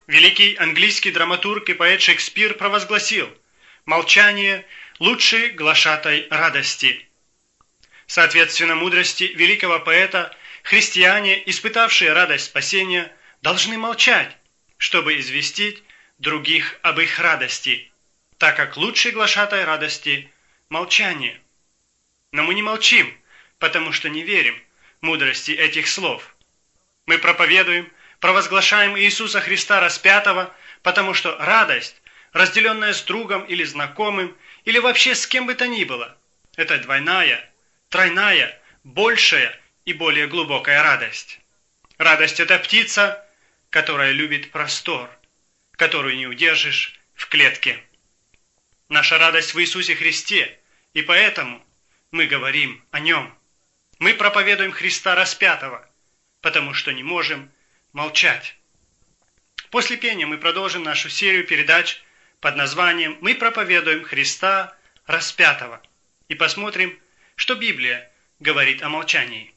Великий английский драматург и поэт Шекспир провозгласил: «Молчание – лучший глашатай радости». Соответственно мудрости великого поэта, христиане, испытавшие радость спасения, должны молчать, чтобы известить других об их радости, так как лучший глашатай радости – молчание. Но мы не молчим, потому что не верим мудрости этих слов. Мы проповедуем, провозглашаем Иисуса Христа распятого, потому что радость, разделенная с другом или знакомым, или вообще с кем бы то ни было, это двойная, тройная, большая и более глубокая радость. Радость – это птица, которая любит простор, которую не удержишь в клетке. Наша радость в Иисусе Христе, и поэтому мы говорим о Нем. Мы проповедуем Христа распятого, потому что не можем молчать. После пения мы продолжим нашу серию передач под названием «Мы проповедуем Христа распятого» и посмотрим, что Библия говорит о молчании.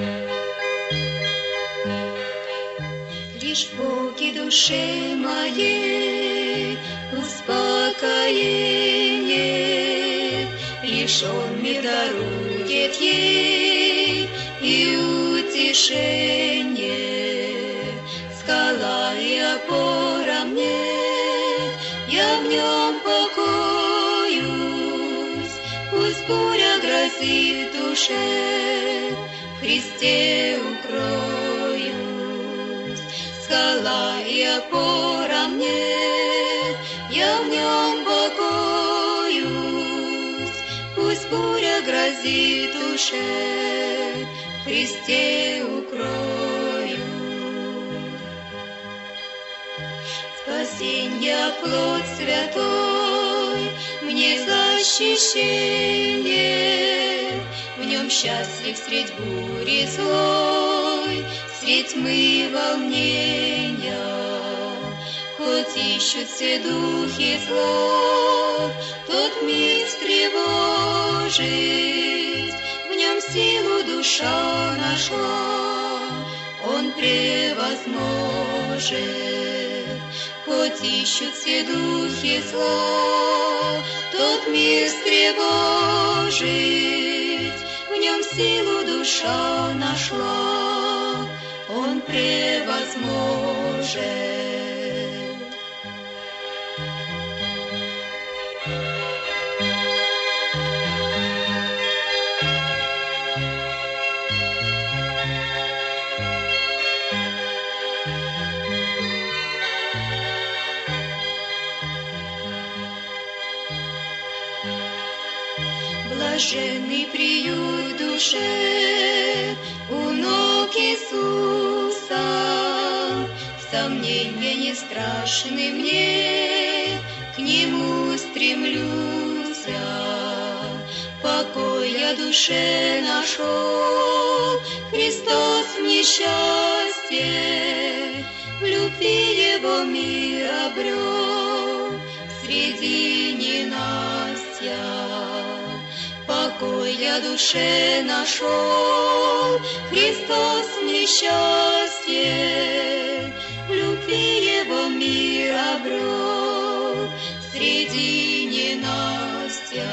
Лишь в Боге душе моей успокоение, лишь Он мир дарует ей и утешение. Скала и опора мне, я в Нем покоюсь. Пусть буря грозит душе, в Христе укроюсь. Скала и опора мне, я в Нем покоюсь. Пусть буря грозит душе, в Христе укроюсь. Спасенья плод святой, мне защищение, в Нем счастлив средь бури злой, средь тьмы волнения. Хоть ищут все духи зла тот мир встревожить, в Нем силу душа нашла, Он превозможет. Хоть ищут все духи зла тот мир встревожить, в Нем силу душа нашла, Он превозможет. Блаженный приют душе у ног Иисуса, сомнения не страшны мне, к Нему стремлюсь. Покой я душе нашел, Христос мне счастье, в любви Его мир обрел, среди ненастья. Покой я душе нашел, Христос мне счастье, в любви Его мир обрел, среди ненастья.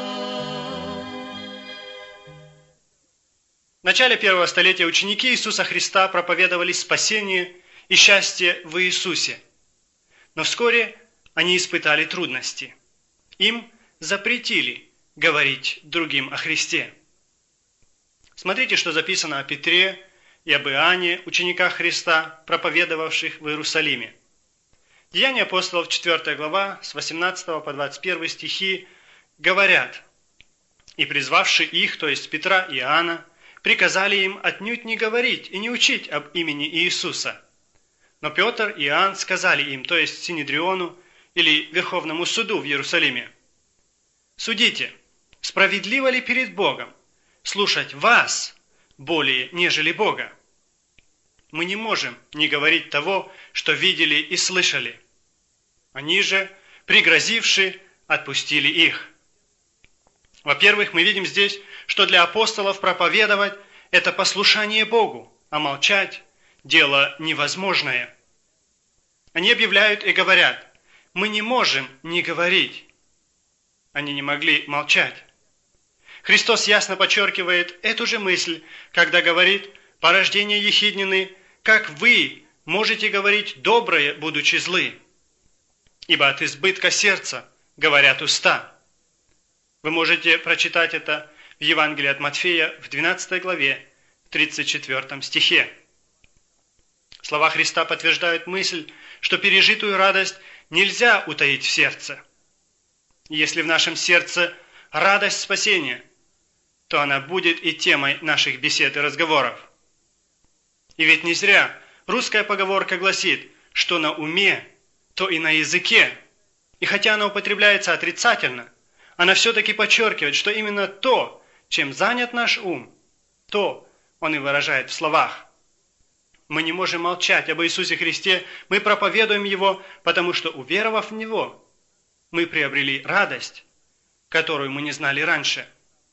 В начале первого столетия ученики Иисуса Христа проповедовали спасение и счастье в Иисусе. Но вскоре они испытали трудности. Им запретили говорить другим о Христе. Смотрите, что записано о Петре и об Иоанне, учениках Христа, проповедовавших в Иерусалиме. Деяния апостолов, 4 глава, с 18 по 21 стихи, говорят: «И призвавши их, то есть Петра и Иоанна, приказали им отнюдь не говорить и не учить об имени Иисуса. Но Петр и Иоанн сказали им, то есть Синедриону или Верховному суду в Иерусалиме: «Судите, справедливо ли перед Богом слушать вас более, нежели Бога? Мы не можем не говорить того, что видели и слышали». Они же, пригрозивши, отпустили их. Во-первых, мы видим здесь, что для апостолов проповедовать – это послушание Богу, а молчать – дело невозможное. Они объявляют и говорят: мы не можем не говорить. Они не могли молчать. Христос ясно подчеркивает эту же мысль, когда говорит: порождение ехиднины, как вы можете говорить доброе, будучи злы? Ибо от избытка сердца говорят уста. Вы можете прочитать это в Евангелии от Матфея в 12 главе, 34 стихе. Слова Христа подтверждают мысль, что пережитую радость нельзя утаить в сердце. И если в нашем сердце радость спасения, то она будет и темой наших бесед и разговоров. И ведь не зря русская поговорка гласит, что на уме, то и на языке. И хотя она употребляется отрицательно, она все-таки подчеркивает, что именно то, чем занят наш ум, то он и выражает в словах. Мы не можем молчать об Иисусе Христе, мы проповедуем Его, потому что, уверовав в Него, мы приобрели радость, которую мы не знали раньше.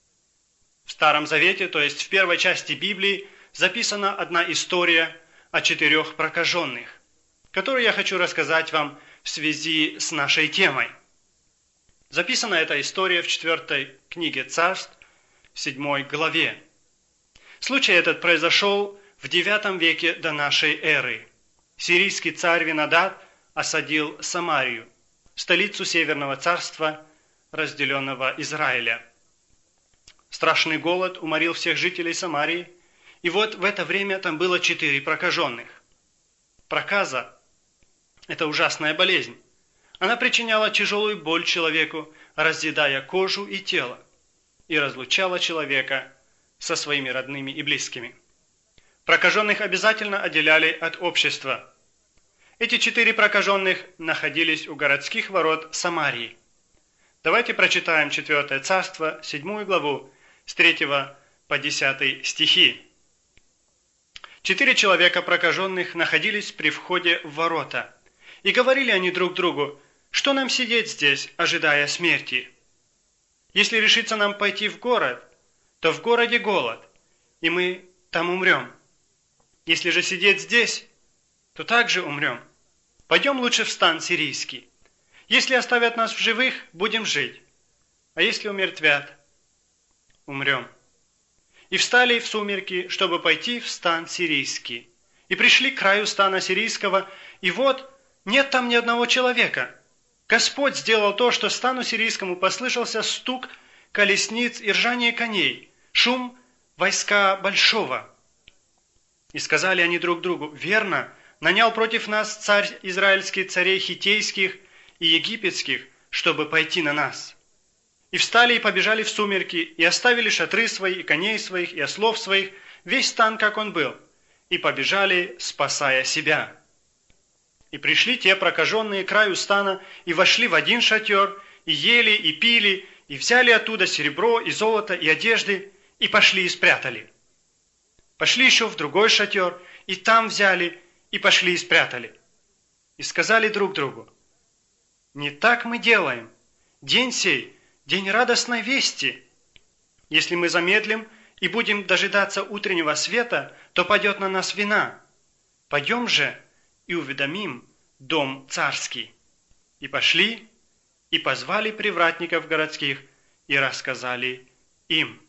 В Старом Завете, то есть в первой части Библии, записана одна история о 4 прокаженных, которую я хочу рассказать вам в связи с нашей темой. Записана эта история в 4 книге Царств, в 7 главе. Случай этот произошел в 9 веке до нашей эры. Сирийский царь Винадад осадил Самарию, столицу Северного царства, разделенного Израиля. Страшный голод уморил всех жителей Самарии, и вот в это время там было 4 прокаженных. Проказа – это ужасная болезнь. Она причиняла тяжелую боль человеку, разъедая кожу и тело, и разлучала человека со своими родными и близкими. Прокаженных обязательно отделяли от общества. Эти 4 прокаженных находились у городских ворот Самарии. Давайте прочитаем 4 царство, 7 главу, с 3 по 10 стихи. 4 человека прокаженных находились при входе в ворота, и говорили они друг другу: что нам сидеть здесь, ожидая смерти? Если решится нам пойти в город, то в городе голод, и мы там умрем. Если же сидеть здесь, то также умрем. Пойдем лучше в стан сирийский. Если оставят нас в живых, будем жить, а если умертвят, умрем. И встали в сумерки, чтобы пойти в стан сирийский. И пришли к краю стана сирийского, и вот нет там ни одного человека. Господь сделал то, что стану сирийскому послышался стук колесниц и ржание коней, шум войска большого. И сказали они друг другу: верно, нанял против нас царь израильский царей хиттейских и египетских, чтобы пойти на нас. И встали и побежали в сумерки, и оставили шатры свои, и коней своих, и ослов своих, весь стан, как он был, и побежали, спасая себя. И пришли те прокаженные к краю стана, и вошли в один шатер, и ели, и пили, и взяли оттуда серебро, и золото, и одежды, и пошли и спрятали. Пошли еще в другой шатер, и там взяли, и пошли и спрятали. И сказали друг другу: не так мы делаем. День сей – день радостной вести. Если мы замедлим и будем дожидаться утреннего света, то падет на нас вина. Пойдем же и уведомим дом царский. И пошли, и позвали привратников городских, и рассказали им.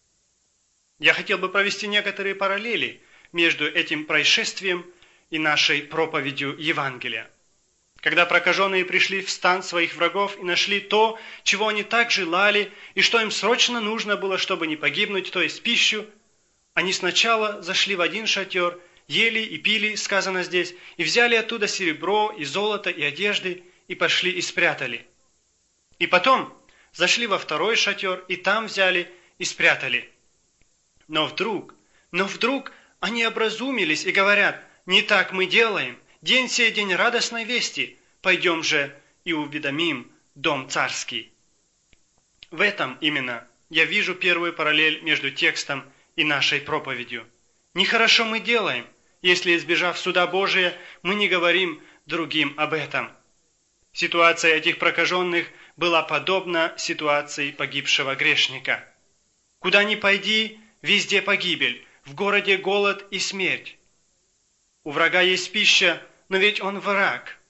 Я хотел бы провести некоторые параллели между этим происшествием и нашей проповедью Евангелия. Когда прокаженные пришли в стан своих врагов и нашли то, чего они так желали, и что им срочно нужно было, чтобы не погибнуть, то есть пищу, они сначала зашли в один шатер, ели и пили, сказано здесь, и взяли оттуда серебро, и золото, и одежды, и пошли и спрятали. И потом зашли во второй шатер, и там взяли и спрятали. Но вдруг они образумились и говорят: не так мы делаем, день сей день радостной вести, пойдем же и уведомим дом царский. В этом именно я вижу первую параллель между текстом и нашей проповедью. Нехорошо мы делаем, если, избежав суда Божия, мы не говорим другим об этом. Ситуация этих прокаженных была подобна ситуации погибшего грешника. Куда ни пойди, везде погибель, в городе голод и смерть. У врага есть пища, но ведь он враг.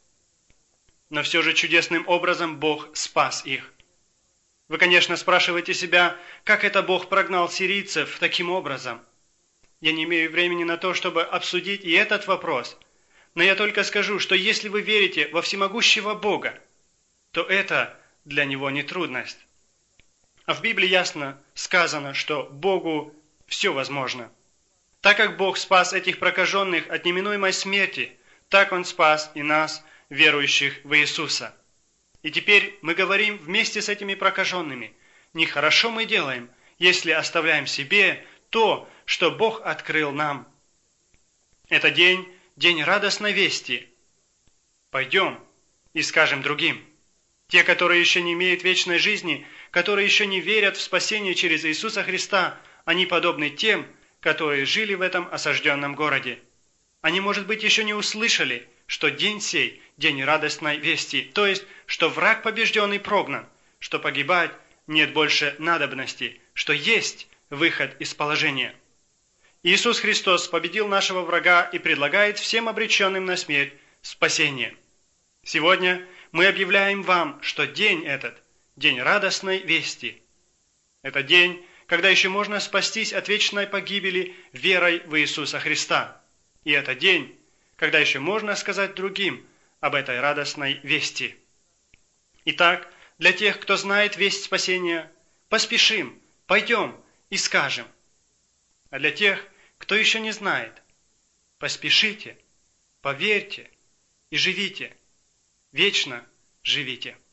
но все же чудесным образом Бог спас их. Вы, конечно, спрашиваете себя, как это Бог прогнал сирийцев таким образом. Я не имею времени на то, чтобы обсудить и этот вопрос, но я только скажу, что если вы верите во всемогущего Бога, то это для Него не трудность. А в Библии ясно сказано, что Богу все возможно. Так как Бог спас этих прокаженных от неминуемой смерти, так Он спас и нас, верующих в Иисуса. И теперь мы говорим вместе с этими прокаженными: нехорошо мы делаем, если оставляем себе то, что Бог открыл нам. Это день радостной вести. Пойдем и скажем другим. Те, которые еще не имеют вечной жизни, которые еще не верят в спасение через Иисуса Христа, они подобны тем, которые жили в этом осажденном городе. Они, может быть, еще не услышали, что день сей – день радостной вести, то есть, что враг побежденный прогнан, что погибать нет больше надобности, что есть выход из положения. Иисус Христос победил нашего врага и предлагает всем обреченным на смерть спасение. Сегодня мы объявляем вам, что день этот – день радостной вести. Это день, когда еще можно спастись от вечной погибели верой в Иисуса Христа. И это день, когда еще можно сказать другим об этой радостной вести. Итак, для тех, кто знает весть спасения, поспешим, пойдем и скажем. А для тех, кто еще не знает, поспешите, поверьте и живите, вечно живите.